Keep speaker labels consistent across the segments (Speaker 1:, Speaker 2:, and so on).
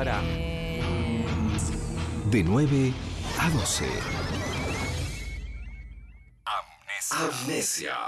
Speaker 1: Pará.
Speaker 2: De 9 a 12.
Speaker 3: Amnesia.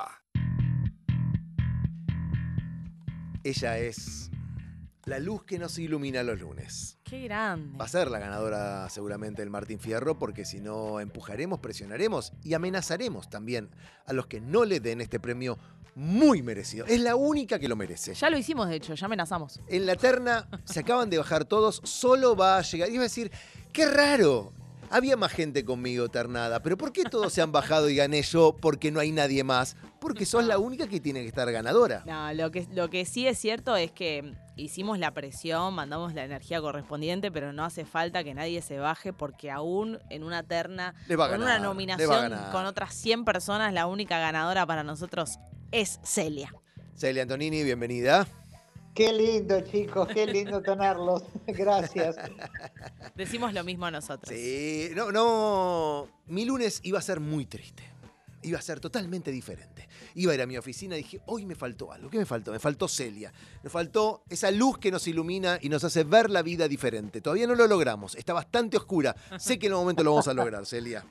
Speaker 4: Ella es la luz que nos ilumina los lunes.
Speaker 1: Qué grande.
Speaker 4: Va a ser la ganadora seguramente del Martín Fierro, porque si no empujaremos, presionaremos y amenazaremos también a los que no le den este premio muy merecido. Es la única que lo merece.
Speaker 1: Ya lo hicimos, de hecho, ya amenazamos.
Speaker 4: En la terna se acaban de bajar todos, solo va a llegar. Iba a decir, qué raro. Había más gente conmigo ternada, pero ¿por qué todos se han bajado y gané yo? Porque no hay nadie más. Porque sos la única que tiene que estar ganadora.
Speaker 1: No, lo que sí es cierto es que hicimos la presión, mandamos la energía correspondiente, pero no hace falta que nadie se baje porque aún en una terna,
Speaker 4: Le va a
Speaker 1: con
Speaker 4: ganar,
Speaker 1: una
Speaker 4: le va a
Speaker 1: nominación
Speaker 4: ganar.
Speaker 1: con otras 100 personas, la única ganadora para nosotros es Celia.
Speaker 4: Celia Antonini, bienvenida.
Speaker 5: Qué lindo, chicos, qué lindo tenerlos. Gracias.
Speaker 1: Decimos lo mismo a nosotros.
Speaker 4: Sí, no, mi lunes iba a ser muy triste. Iba a ser totalmente diferente. Iba a ir a mi oficina y dije, hoy me faltó algo. ¿Qué me faltó? Me faltó Celia. Me faltó esa luz que nos ilumina y nos hace ver la vida diferente. Todavía no lo logramos. Está bastante oscura. Sé que en un momento lo vamos a lograr, Celia.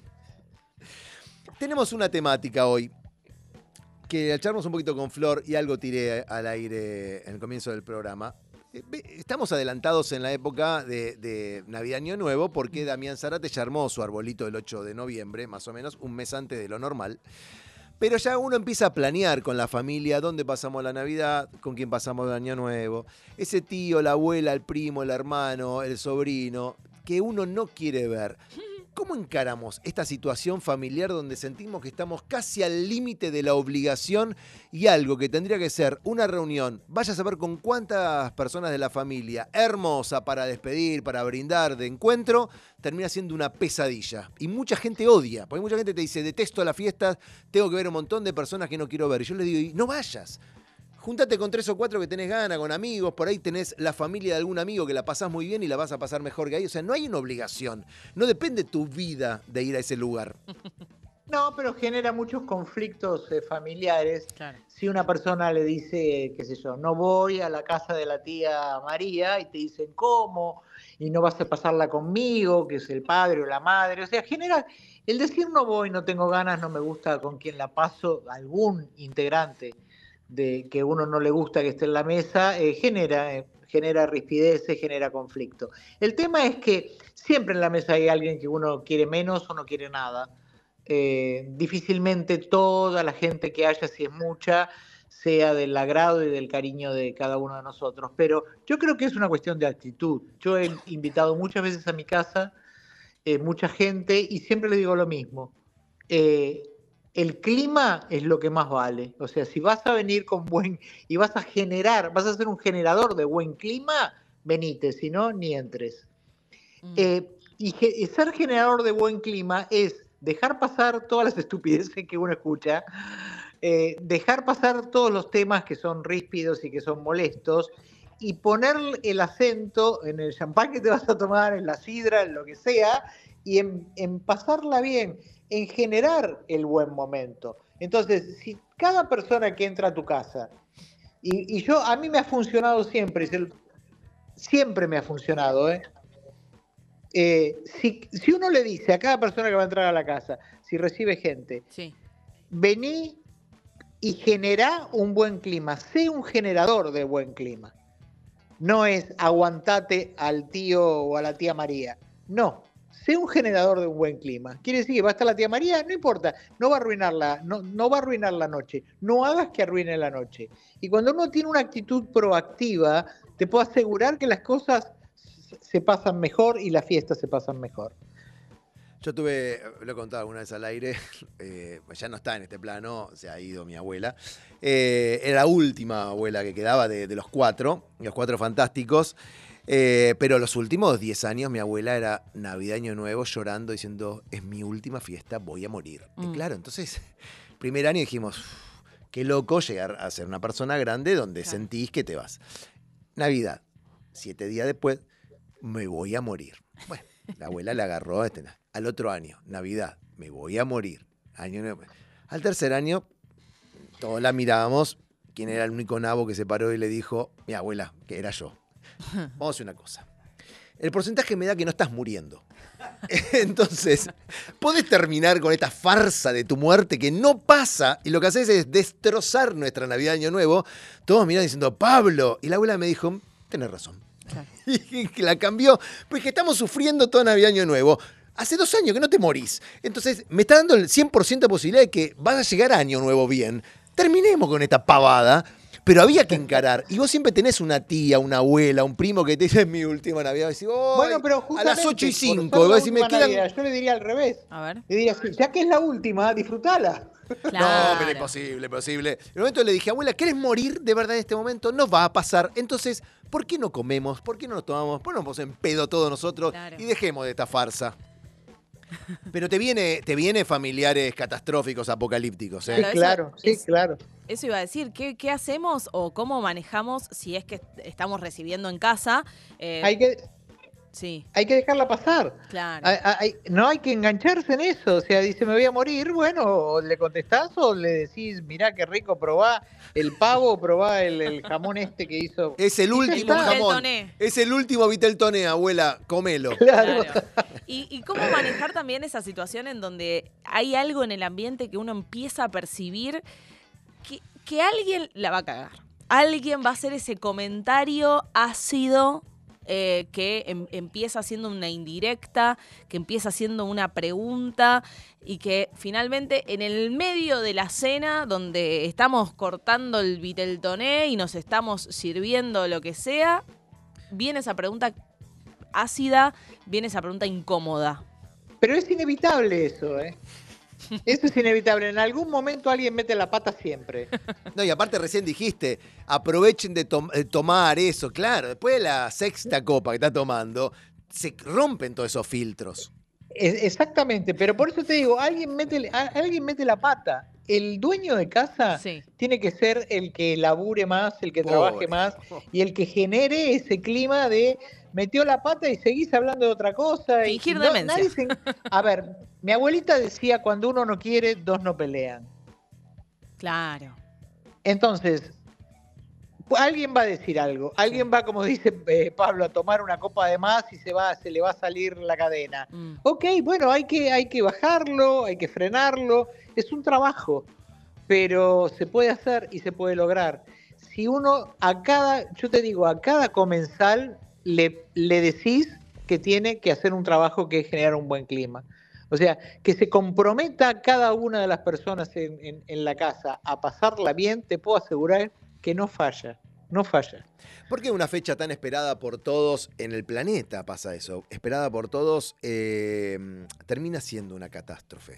Speaker 4: Tenemos una temática hoy que al echarnos un poquito con Flor y algo tiré al aire en el comienzo del programa. Estamos adelantados en la época de Navidad Año Nuevo porque Damián Zárate ya armó su arbolito el 8 de noviembre, más o menos, un mes antes de lo normal. Pero ya uno empieza a planear con la familia dónde pasamos la Navidad, con quién pasamos el Año Nuevo. Ese tío, la abuela, el primo, el hermano, el sobrino, que uno no quiere ver. ¿Cómo encaramos esta situación familiar donde sentimos que estamos casi al límite de la obligación y algo que tendría que ser una reunión, vaya a saber con cuántas personas de la familia, hermosa para despedir, para brindar de encuentro, termina siendo una pesadilla? Y mucha gente odia, porque mucha gente te dice, detesto las fiestas, tengo que ver un montón de personas que no quiero ver. Y yo les digo, no vayas. Júntate con 3 o 4 que tenés ganas, con amigos, por ahí tenés la familia de algún amigo que la pasás muy bien y la vas a pasar mejor que ahí. O sea, no hay una obligación. No depende tu vida de ir a ese lugar.
Speaker 5: No, pero genera muchos conflictos familiares.
Speaker 1: Claro.
Speaker 5: Si una persona le dice, qué sé yo, no voy a la casa de la tía María y te dicen, ¿cómo? Y no vas a pasarla conmigo, que es el padre o la madre. O sea, genera, el decir no voy, no tengo ganas, no me gusta con quién la paso, algún integrante de que uno no le gusta que esté en la mesa, genera rispideces, genera conflicto. El tema es que siempre en la mesa hay alguien que uno quiere menos o no quiere nada. Difícilmente toda la gente que haya, si es mucha, sea del agrado y del cariño de cada uno de nosotros. Pero yo creo que es una cuestión de actitud. Yo he invitado muchas veces a mi casa mucha gente y siempre le digo lo mismo. El clima es lo que más vale. O sea, si vas a venir con y vas a ser un generador de buen clima, venite, si no, ni entres. Y ser generador de buen clima es dejar pasar todas las estupideces que uno escucha, dejar pasar todos los temas que son ríspidos y que son molestos, y poner el acento en el champán que te vas a tomar, en la sidra, en lo que sea, y en pasarla bien, en generar el buen momento. Entonces, si cada persona que entra a tu casa, y a mí me ha funcionado siempre, siempre me ha funcionado, si uno le dice a cada persona que va a entrar a la casa, si recibe gente,
Speaker 1: Sí.
Speaker 5: vení y generá un buen clima, sé un generador de buen clima. No es aguantate al tío o a la tía María. No, sé un generador de un buen clima. Quiere decir que va a estar la tía María, no importa, no va a arruinarla, no va a arruinar la noche. No hagas que arruine la noche. Y cuando uno tiene una actitud proactiva, te puedo asegurar que las cosas se pasan mejor y las fiestas se pasan mejor.
Speaker 4: Yo lo he contado alguna vez al aire, ya no está en este plano, se ha ido mi abuela. Era la última abuela que quedaba de los 4 fantásticos. Pero los últimos 10 años mi abuela era Navidad, Año Nuevo, llorando, diciendo, es mi última fiesta, voy a morir. Y claro, entonces, primer año dijimos, qué loco llegar a ser una persona grande donde sentís que te vas. Navidad, 7 días después, me voy a morir. Bueno, la abuela le agarró al otro año, Navidad, me voy a morir. Año Nuevo. Al tercer año, todos la mirábamos, quién era el único nabo que se paró y le dijo, mi abuela, que era yo. Vamos a hacer una cosa. el porcentaje me da que no estás muriendo. Entonces, podés terminar con esta farsa de tu muerte que no pasa y lo que haces es destrozar nuestra Navidad de Año Nuevo. Todos mirando diciendo, Pablo. Y la abuela me dijo, tenés razón.
Speaker 1: Claro.
Speaker 4: Y que la cambió, porque estamos sufriendo toda Navidad Año Nuevo. Hace 2 años que no te morís. Entonces, me está dando el 100% de posibilidad de que vas a llegar a Año Nuevo bien. Terminemos con esta pavada. Pero había que encarar. Y vos siempre tenés una tía, una abuela, un primo que te dice, es mi última Navidad. Y decís,
Speaker 5: Bueno, pero
Speaker 4: a las 8:05. Y
Speaker 5: por ser
Speaker 4: vos
Speaker 5: la
Speaker 4: decís, me
Speaker 5: última
Speaker 4: quedan...
Speaker 5: Navidad, yo le diría al revés.
Speaker 1: A ver.
Speaker 5: Le diría, ya que es la última, disfrutala.
Speaker 1: Claro.
Speaker 4: No, pero imposible, imposible. En el momento le dije, abuela, ¿querés morir de verdad en este momento? No va a pasar. Entonces, ¿por qué no comemos? ¿Por qué no nos tomamos? ¿Por qué no nos ponemos en pedo todos nosotros?
Speaker 1: Claro.
Speaker 4: Y dejemos de esta farsa. Pero te viene familiares catastróficos, apocalípticos, ¿eh?
Speaker 1: Claro,
Speaker 5: Sí, claro.
Speaker 1: Eso iba a decir, ¿qué hacemos o cómo manejamos si es que estamos recibiendo en casa? Sí,
Speaker 5: Hay que dejarla pasar.
Speaker 1: claro.
Speaker 5: No hay que engancharse en eso. O sea, dice, me voy a morir. Bueno, o le contestás o le decís, mirá qué rico, probá el pavo, probá el jamón este que hizo.
Speaker 4: Es el último
Speaker 5: está.
Speaker 4: jamón.
Speaker 1: Viteltoné.
Speaker 4: Es el último Viteltoné, abuela, comelo.
Speaker 5: Claro.
Speaker 1: Claro. Y cómo manejar también esa situación en donde hay algo en el ambiente que uno empieza a percibir que alguien la va a cagar. Alguien va a hacer ese comentario ácido que empieza siendo una indirecta, que empieza siendo una pregunta y que finalmente en el medio de la cena, donde estamos cortando el Viteltoné y nos estamos sirviendo lo que sea, viene esa pregunta ácida, viene esa pregunta incómoda.
Speaker 5: Pero es inevitable eso, ¿eh? Eso es inevitable. En algún momento alguien mete la pata siempre.
Speaker 4: No, y aparte recién dijiste, aprovechen de tomar eso. Claro, después de la 6ª copa que está tomando, se rompen todos esos filtros.
Speaker 5: Exactamente, pero por eso te digo, alguien mete la pata. El dueño de casa
Speaker 1: Sí.
Speaker 5: tiene que ser el que labure más, el que trabaje más y el que genere ese clima de metió la pata y seguís hablando de otra cosa.
Speaker 1: Fingir
Speaker 5: y
Speaker 1: demencia.
Speaker 5: A ver, mi abuelita decía, cuando uno no quiere, dos no pelean.
Speaker 1: Claro.
Speaker 5: Entonces, alguien va a decir algo, alguien va, como dice Pablo, a tomar una copa de más y se le va a salir la cadena. Ok, bueno, hay que bajarlo, hay que frenarlo, es un trabajo, pero se puede hacer y se puede lograr. Si uno yo te digo, a cada comensal le decís que tiene que hacer un trabajo que es generar un buen clima. O sea, que se comprometa cada una de las personas en la casa a pasarla bien, te puedo asegurar que no falla, no falla.
Speaker 4: ¿Por qué una fecha tan esperada por todos en el planeta pasa eso? Esperada por todos termina siendo una catástrofe.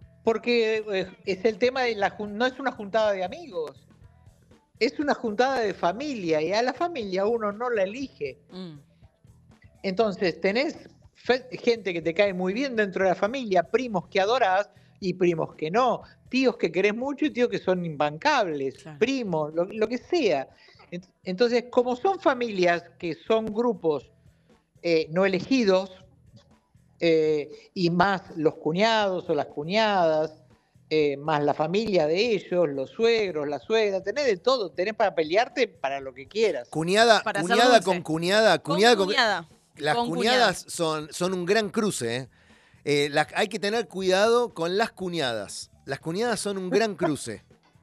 Speaker 5: Porque es el tema de no es una juntada de amigos, es una juntada de familia y a la familia uno no la elige. Entonces tenés gente que te cae muy bien dentro de la familia, primos que adorás y primos que no, tíos que querés mucho y tíos que son imbancables, claro. Primos, lo que sea. Entonces, como son familias que son grupos no elegidos, y más los cuñados o las cuñadas, más la familia de ellos, los suegros, la suegra, tenés de todo, tenés para pelearte para lo que quieras.
Speaker 4: Cuñada con cuñada. Las
Speaker 1: con
Speaker 4: cuñadas son un gran cruce, ¿eh? Hay que tener cuidado con las cuñadas. Las cuñadas son un gran cruce.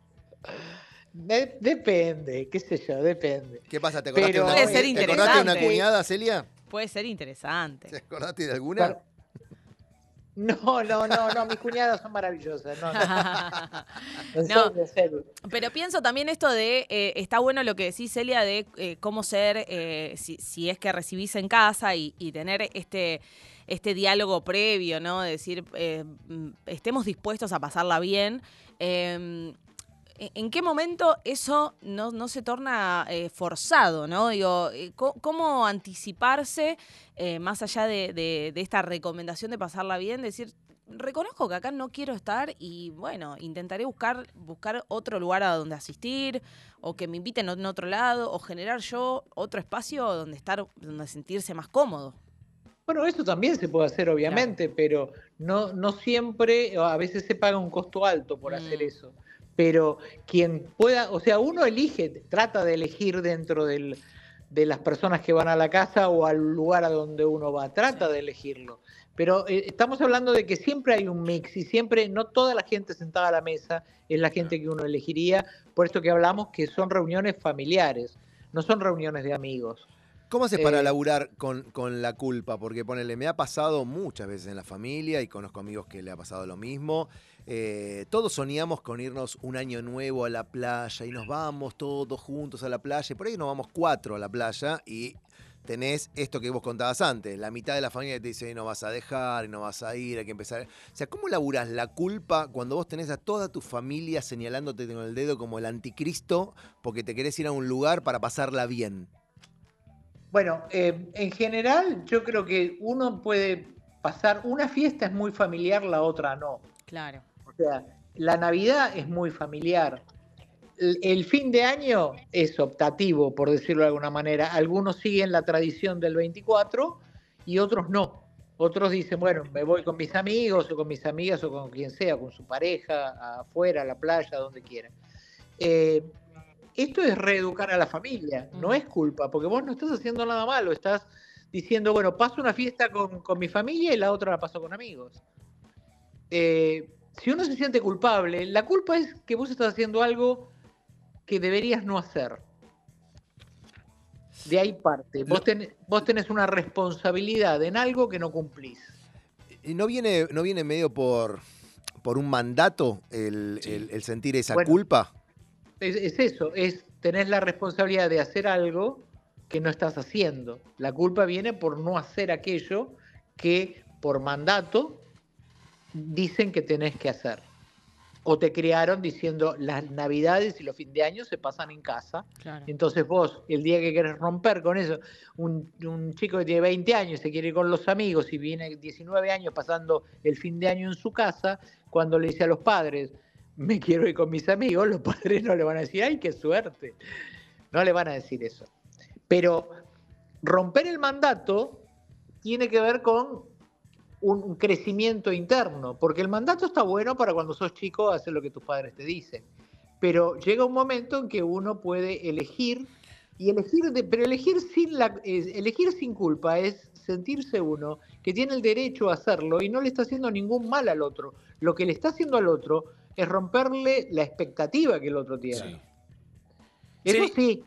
Speaker 5: Depende, qué sé yo, depende.
Speaker 4: ¿Qué pasa? ¿Te acordaste
Speaker 1: de
Speaker 4: una cuñada, Celia?
Speaker 1: Puede ser interesante.
Speaker 4: ¿Te acordaste de alguna?
Speaker 5: No, mis cuñadas son maravillosas.
Speaker 1: No, pero pienso también esto de, está bueno lo que decís, Celia, de cómo ser, si es que recibís en casa y tener este diálogo previo, ¿no? De decir, estemos dispuestos a pasarla bien. ¿En qué momento eso no se torna forzado, ¿no? Digo, ¿cómo anticiparse más allá de esta recomendación de pasarla bien? Decir, reconozco que acá no quiero estar y, bueno, intentaré buscar otro lugar a donde asistir o que me inviten en otro lado o generar yo otro espacio donde sentirse más cómodo.
Speaker 5: Bueno, eso también se puede hacer, obviamente, claro. Pero no siempre, a veces se paga un costo alto por hacer eso. Pero quien pueda, o sea, uno trata de elegir dentro de de las personas que van a la casa o al lugar a donde uno va. Trata de elegirlo. Pero estamos hablando de que siempre hay un mix y siempre, no toda la gente sentada a la mesa es la gente que uno elegiría, por esto que hablamos que son reuniones familiares, no son reuniones de amigos.
Speaker 4: ¿Cómo haces para laburar con la culpa? Porque ponele, me ha pasado muchas veces en la familia y conozco amigos que le ha pasado lo mismo. Todos soñamos con irnos un año nuevo a la playa y nos vamos todos juntos a la playa. Y por ahí nos vamos 4 a la playa y tenés esto que vos contabas antes. La mitad de la familia te dice, no vas a dejar, no vas a ir, hay que empezar. O sea, ¿cómo laburás la culpa cuando vos tenés a toda tu familia señalándote con el dedo como el anticristo porque te querés ir a un lugar para pasarla bien?
Speaker 5: Bueno, en general yo creo que uno puede pasar, una fiesta es muy familiar, la otra no.
Speaker 1: Claro.
Speaker 5: O sea, la Navidad es muy familiar. El fin de año es optativo, por decirlo de alguna manera. Algunos siguen la tradición del 24 y otros no. Otros dicen, bueno, me voy con mis amigos o con mis amigas o con quien sea, con su pareja, afuera, a la playa, donde quiera. Esto es reeducar a la familia, no es culpa, porque vos no estás haciendo nada malo, estás diciendo, bueno, paso una fiesta con mi familia y la otra la paso con amigos. Si uno se siente culpable, la culpa es que vos estás haciendo algo que deberías no hacer. De ahí parte. Vos tenés una responsabilidad en algo que no cumplís.
Speaker 4: ¿Y no viene medio por un mandato el sentir esa culpa? Es
Speaker 5: eso, tenés la responsabilidad de hacer algo que no estás haciendo. La culpa viene por no hacer aquello que por mandato dicen que tenés que hacer. O te criaron diciendo las Navidades y los fin de año se pasan en casa. Claro. Entonces vos, el día que querés romper con eso, un chico que tiene 20 años se quiere ir con los amigos y viene 19 años pasando el fin de año en su casa, cuando le dice a los padres, me quiero ir con mis amigos, los padres no le van a decir, ¡ay, qué suerte! No le van a decir eso. Pero romper el mandato tiene que ver con un crecimiento interno, porque el mandato está bueno para cuando sos chico hacer lo que tus padres te dicen, pero llega un momento en que uno puede elegir, pero elegir sin culpa es sentirse uno que tiene el derecho a hacerlo y no le está haciendo ningún mal al otro. Lo que le está haciendo al otro es romperle la expectativa que el otro tiene. Sí. Eso sí,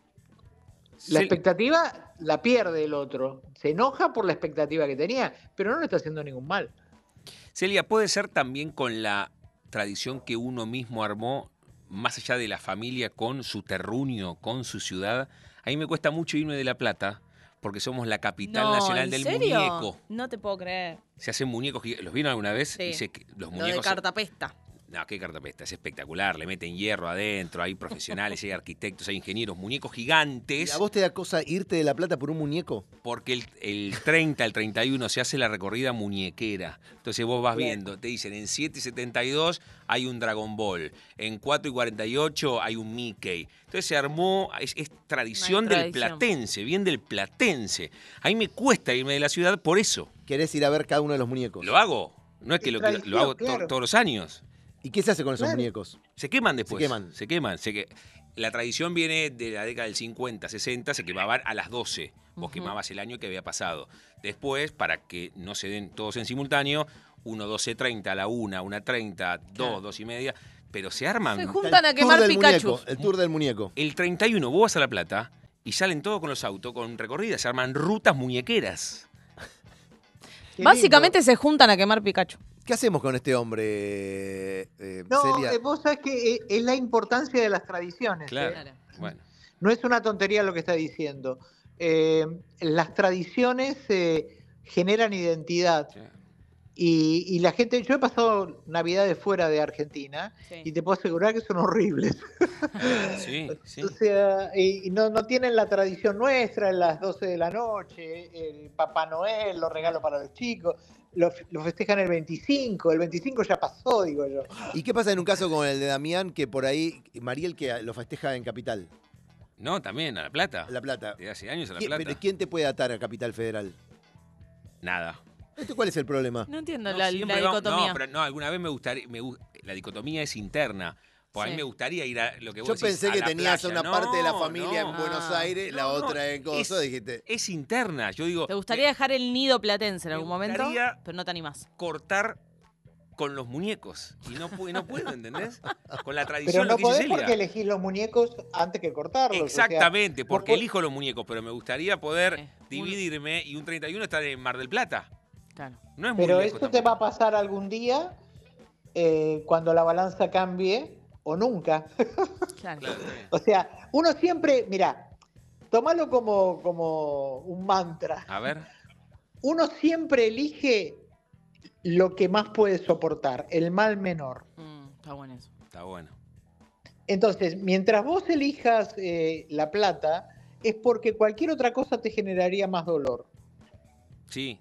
Speaker 5: la expectativa la pierde el otro. Se enoja por la expectativa que tenía, pero no le está haciendo ningún mal.
Speaker 3: Celia, ¿puede ser también con la tradición que uno mismo armó, más allá de la familia, con su terruño, con su ciudad? A mí me cuesta mucho irme de La Plata, porque somos la capital nacional del muñeco.
Speaker 1: No te puedo creer.
Speaker 3: Se hacen muñecos, ¿los vieron alguna vez?
Speaker 1: Sí.
Speaker 3: Los
Speaker 1: muñecos. Lo de cartapesta.
Speaker 3: No, qué cartapesta, es espectacular, le meten hierro adentro, hay profesionales, hay arquitectos, hay ingenieros, muñecos gigantes.
Speaker 4: ¿Y a vos te da cosa irte de La Plata por un muñeco?
Speaker 3: Porque el 30, el 31 se hace la recorrida muñequera. Entonces vos vas viendo, te dicen en 7:72 hay un Dragon Ball, en 4:48 hay un Mickey. Entonces se armó, es tradición del platense, bien del platense. A mí me cuesta irme de la ciudad por eso.
Speaker 4: ¿Querés ir a ver cada uno de los muñecos?
Speaker 3: Lo hago, no es que lo hago todos los años.
Speaker 4: ¿Y qué se hace con esos muñecos?
Speaker 3: Se queman después.
Speaker 4: Se queman.
Speaker 3: La tradición viene de la década del 50, 60, se quemaban a las 12. Vos quemabas el año que había pasado. Después, para que no se den todos en simultáneo, 1, 12:30, a la 1, 1:30, 2, 2:30, pero se arman.
Speaker 1: Se juntan a quemar Pikachu.
Speaker 4: El tour del muñeco.
Speaker 3: El 31 vos vas a La Plata y salen todos con los autos, con recorridas, se arman rutas muñequeras.
Speaker 1: Básicamente se juntan a quemar Pikachu.
Speaker 4: ¿Qué hacemos con este hombre,
Speaker 5: Celia? Vos sabés que es la importancia de las tradiciones.
Speaker 3: Claro. Bueno.
Speaker 5: No es una tontería lo que está diciendo. Las tradiciones generan identidad. Sí. Y la gente, yo he pasado Navidades fuera de Argentina y te puedo asegurar que son horribles.
Speaker 3: Sí.
Speaker 5: O sea, y no tienen la tradición nuestra, las 12 de la noche, el Papá Noel, los regalos para los chicos. Lo festejan el 25 ya pasó, digo yo.
Speaker 4: ¿Y qué pasa en un caso como el de Damián, que por ahí, Mariel, que lo festeja en Capital?
Speaker 3: No, también, a La Plata.
Speaker 4: A La Plata.
Speaker 3: De hace años a La Plata.
Speaker 4: ¿Pero quién te puede atar a Capital Federal?
Speaker 3: Nada.
Speaker 4: ¿Cuál es el problema?
Speaker 1: No entiendo la dicotomía.
Speaker 3: No, pero alguna vez me gustaría, la dicotomía es interna. Pues a mí
Speaker 1: Sí.
Speaker 3: me gustaría ir a lo que vos
Speaker 4: Yo
Speaker 3: decís,
Speaker 4: pensé
Speaker 3: a
Speaker 4: que
Speaker 3: la
Speaker 4: tenías
Speaker 3: playa.
Speaker 4: una parte de la
Speaker 3: No,
Speaker 4: familia
Speaker 3: no.
Speaker 4: en Buenos Aires, la
Speaker 3: No,
Speaker 4: otra en Coso, dijiste.
Speaker 3: Es interna. Yo digo,
Speaker 1: ¿Te gustaría dejar el nido platense en
Speaker 3: me
Speaker 1: algún momento?
Speaker 3: gustaría-
Speaker 1: Pero no te animás.
Speaker 3: cortar con los muñecos. Y no puedo, ¿entendés? Con la
Speaker 5: Pero
Speaker 3: tradición,
Speaker 5: no
Speaker 3: lo que dice
Speaker 5: podés
Speaker 3: Celia.
Speaker 5: porque elegís los muñecos antes que cortarlos.
Speaker 3: Exactamente,
Speaker 5: o sea,
Speaker 3: porque
Speaker 5: no po-
Speaker 3: elijo los muñecos, pero me gustaría poder
Speaker 1: Uno-
Speaker 3: dividirme y un 31 estar en Mar del Plata.
Speaker 1: Claro.
Speaker 3: No es muy
Speaker 5: Pero
Speaker 3: lejos
Speaker 5: eso te va a
Speaker 3: tampoco.
Speaker 5: pasar algún día cuando la balanza cambie o nunca.
Speaker 1: Claro.
Speaker 3: Claro, está bien.
Speaker 5: O sea, uno siempre, mira, tómalo como un mantra.
Speaker 3: A ver.
Speaker 5: Uno siempre elige lo que más puede soportar, el mal menor.
Speaker 1: Está bueno eso.
Speaker 3: Está bueno.
Speaker 5: Entonces, mientras vos elijas la plata, es porque cualquier otra cosa te generaría más dolor.
Speaker 3: Sí.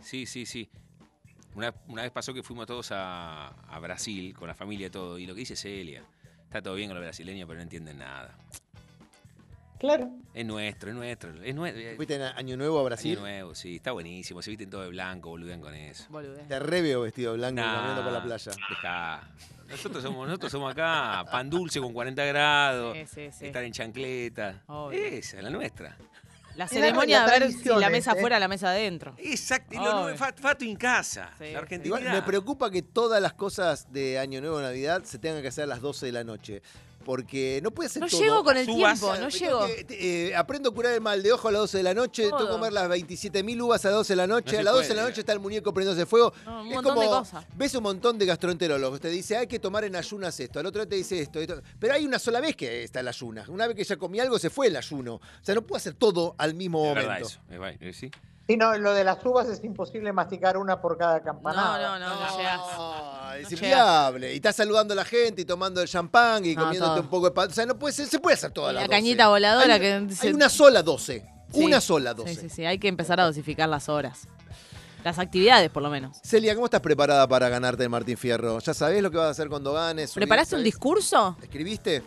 Speaker 3: Una vez pasó que fuimos todos a Brasil con la familia y todo. Y lo que dice Celia, está todo bien con los brasileños, pero no entienden nada.
Speaker 5: Claro.
Speaker 3: Es nuestro.
Speaker 4: ¿Fuiste en Año Nuevo a Brasil?
Speaker 3: Año nuevo, sí, está buenísimo. Se visten todo de blanco, boludean con eso.
Speaker 1: Boludez.
Speaker 4: Te re veo vestido de blanco
Speaker 3: Nah,
Speaker 4: caminando por la playa.
Speaker 3: Dejá. Nosotros somos acá, pan dulce con 40 grados,
Speaker 1: Sí.
Speaker 3: estar en chancleta.
Speaker 1: Obvio.
Speaker 3: Esa es la nuestra.
Speaker 1: La
Speaker 5: la
Speaker 1: ceremonia de ver si la
Speaker 5: tradiciones,
Speaker 1: mesa
Speaker 5: ¿eh?
Speaker 1: fuera, la mesa adentro.
Speaker 3: Exacto, y
Speaker 1: Obvio.
Speaker 3: Fato en casa,
Speaker 1: Sí,
Speaker 3: la argentinidad.
Speaker 4: Igual me preocupa que todas las cosas de Año Nuevo o Navidad se tengan que hacer a las 12 de la noche. Porque no puede ser
Speaker 1: No
Speaker 4: todo.
Speaker 1: llego con el
Speaker 3: Las uvas,
Speaker 1: tiempo, no
Speaker 4: Me
Speaker 1: llego.
Speaker 4: tengo que, aprendo a curar el mal de ojo a las 12 de la noche, tengo que
Speaker 1: Todo.
Speaker 4: comer las 27.000 uvas a las 12 de la noche,
Speaker 3: No
Speaker 4: a
Speaker 3: se
Speaker 4: las 12 de
Speaker 3: puede,
Speaker 4: la noche está el muñeco prendiéndose fuego.
Speaker 1: No, un
Speaker 4: Es
Speaker 1: montón de cosas.
Speaker 4: ves un montón de gastroenterólogos, te dice hay que tomar en ayunas esto, al otro día te dice esto, pero hay una sola vez que está el ayuno. Una vez que ya comí algo se fue el ayuno. O sea, no puedo hacer todo al mismo
Speaker 3: Es verdad
Speaker 4: momento.
Speaker 3: eso, sí.
Speaker 5: Sí, no, lo de las uvas es imposible masticar una por cada campanada.
Speaker 1: No llegás.
Speaker 4: Es
Speaker 1: No
Speaker 4: inviable. Y estás saludando a la gente y tomando el champán y
Speaker 1: No,
Speaker 4: comiéndote
Speaker 1: todo.
Speaker 4: un poco de pan. O sea, no puede ser, se puede hacer toda
Speaker 1: Y
Speaker 4: la
Speaker 1: la
Speaker 4: 12.
Speaker 1: cañita voladora
Speaker 4: hay,
Speaker 1: que se-
Speaker 4: hay una sola 12.
Speaker 1: Sí.
Speaker 4: Una sola 12.
Speaker 1: Sí, hay que empezar a dosificar las horas. Las actividades, por lo menos.
Speaker 4: Celia, ¿cómo estás preparada para ganarte el Martín Fierro? ¿Ya sabés lo que vas a hacer cuando ganes?
Speaker 1: ¿Preparaste un
Speaker 4: ¿Sabés?
Speaker 1: discurso?
Speaker 4: ¿Escribiste?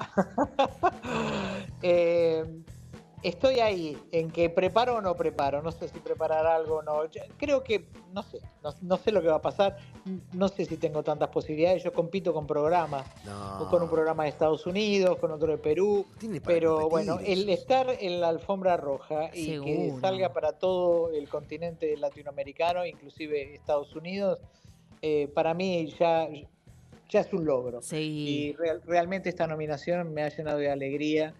Speaker 5: Estoy ahí, en que preparo o no preparo. No sé si preparar algo o no. Yo creo que, no sé lo que va a pasar. No sé si tengo tantas posibilidades. Yo compito con programas.
Speaker 4: No.
Speaker 5: Con un programa de Estados Unidos, con otro de Perú.
Speaker 4: Tiene para
Speaker 5: Pero
Speaker 4: competir
Speaker 5: bueno,
Speaker 4: eso.
Speaker 5: el estar en la alfombra roja y que
Speaker 1: Seguro.
Speaker 5: salga para todo el continente latinoamericano, inclusive Estados Unidos, para mí ya es un logro.
Speaker 1: Sí.
Speaker 5: Y realmente esta nominación me ha llenado de alegría.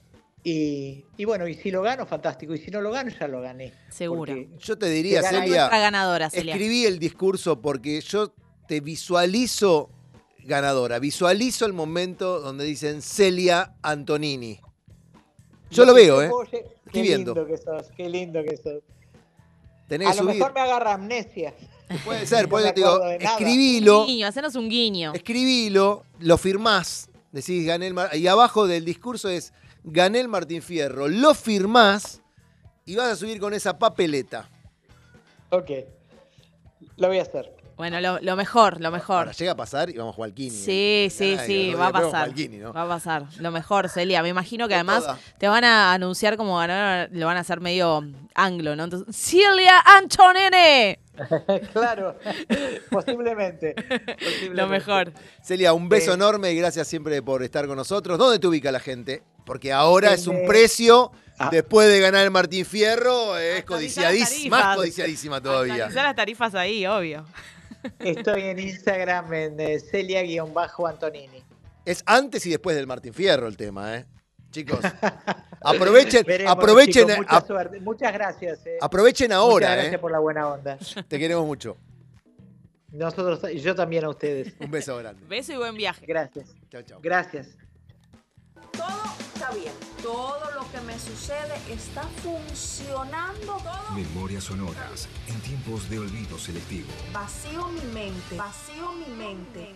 Speaker 5: Y bueno, y si lo gano, fantástico. Y si no lo gano, ya lo gané.
Speaker 1: Seguro.
Speaker 5: Porque
Speaker 4: Yo te diría,
Speaker 5: Llegar a
Speaker 1: Nuestra
Speaker 4: Celia,
Speaker 1: ganadora, Celia.
Speaker 4: escribí el discurso porque yo te visualizo ganadora. Visualizo el momento donde dicen Celia Antonini. Yo lo
Speaker 5: que
Speaker 4: veo, ¿eh?
Speaker 5: puedo Qué
Speaker 4: Estoy viendo.
Speaker 5: lindo que sos, qué lindo que sos.
Speaker 4: Tenés
Speaker 5: A
Speaker 4: que
Speaker 5: lo
Speaker 4: subir.
Speaker 5: mejor me agarra amnesia.
Speaker 4: Puede ser,
Speaker 5: No
Speaker 4: por
Speaker 5: me
Speaker 4: eso te digo,
Speaker 5: acuerdo de nada.
Speaker 4: escribilo,
Speaker 1: Guiño, hacenos un guiño.
Speaker 4: escribilo, lo firmás, decís gané el y abajo del discurso es gané el Martín Fierro, lo firmás y vas a subir con esa papeleta.
Speaker 5: Ok, lo voy a hacer.
Speaker 1: Bueno, lo mejor, lo mejor.
Speaker 4: Ahora llega a pasar y vamos a jugar al Kini.
Speaker 1: Sí, va a pasar.
Speaker 4: ¿No?
Speaker 1: Va a pasar. Lo mejor, Celia. Me imagino que
Speaker 4: Con
Speaker 1: además
Speaker 4: toda.
Speaker 1: te van a anunciar como ganadora, lo van a hacer medio anglo, ¿no? Entonces, Celia Antonini.
Speaker 5: Claro, posiblemente.
Speaker 1: Lo mejor.
Speaker 4: Celia, un beso
Speaker 5: Sí.
Speaker 4: enorme y gracias siempre por estar con nosotros. ¿Dónde te ubica la gente? Porque ahora es un
Speaker 5: En,
Speaker 4: precio,
Speaker 5: ah.
Speaker 4: después de ganar el Martín Fierro, es
Speaker 1: Actualizar
Speaker 4: codiciadísima,
Speaker 1: las
Speaker 4: más
Speaker 1: tarifas.
Speaker 4: codiciadísima todavía.
Speaker 1: Actualizar las tarifas ahí, obvio.
Speaker 5: Estoy en Instagram en Celia-Antonini.
Speaker 4: Es antes y después del Martín Fierro el tema, ¿eh? Chicos, aprovechen,
Speaker 5: Veremos,
Speaker 4: aprovechen,
Speaker 5: chicos, mucha suerte. Muchas gracias.
Speaker 4: aprovechen
Speaker 5: Muchas
Speaker 4: ahora,
Speaker 5: gracias
Speaker 4: ¿eh?
Speaker 5: por la buena onda.
Speaker 4: Te queremos mucho.
Speaker 5: Nosotros, y yo también a ustedes.
Speaker 4: Un beso grande.
Speaker 1: Beso y buen viaje.
Speaker 5: Gracias.
Speaker 4: Chao, chao.
Speaker 5: Gracias.
Speaker 6: Todo está bien. Todo lo que me sucede está funcionando. Todo
Speaker 2: Memorias sonoras en tiempos de olvido selectivo.
Speaker 6: vacío mi mente. Vacío mi mente.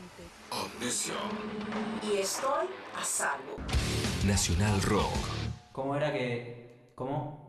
Speaker 6: Y estoy a salvo.
Speaker 2: Nacional Rock.
Speaker 7: ¿Cómo era que...? ¿Cómo?